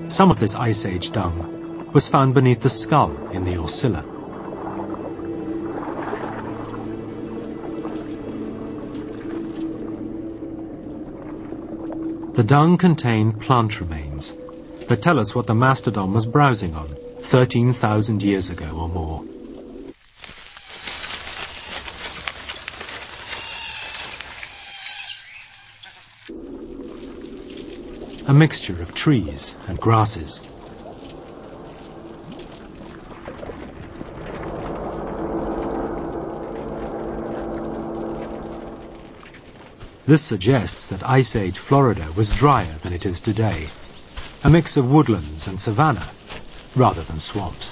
Some of this Ice Age dung was found beneath the skull in the Orsilla. The dung contained plant remains that tell us what the mastodon was browsing on 13,000 years ago or more. A mixture of trees and grasses. This suggests that Ice Age Florida was drier than it is today, a mix of woodlands and savanna rather than swamps.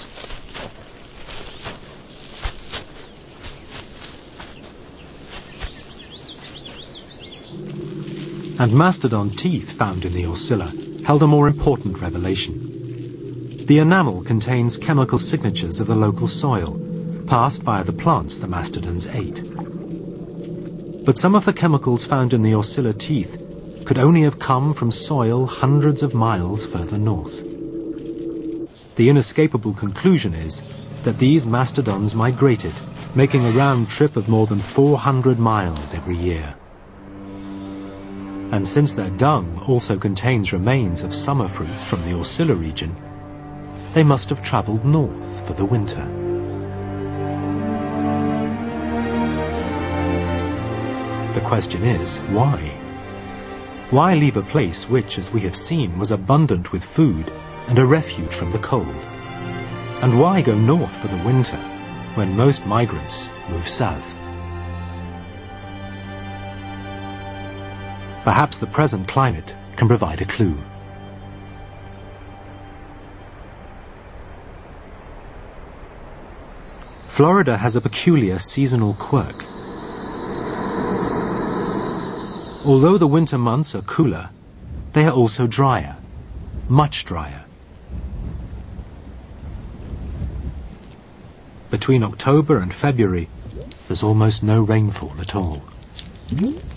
And mastodon teeth found in the Orsilla held a more important revelation. The enamel contains chemical signatures of the local soil, passed via the plants the mastodons ate. But some of the chemicals found in the Orsilla teeth could only have come from soil hundreds of miles further north. The inescapable conclusion is that these mastodons migrated, making a round trip of more than 400 miles every year. And since their dung also contains remains of summer fruits from the Orsilla region, they must have travelled north for the winter. The question is, why? Why leave a place which, as we have seen, was abundant with food and a refuge from the cold? And why go north for the winter, when most migrants move south? Perhaps the present climate can provide a clue. Florida has a peculiar seasonal quirk. Although the winter months are cooler, they are also drier, much drier. Between October and February, there's almost no rainfall at all.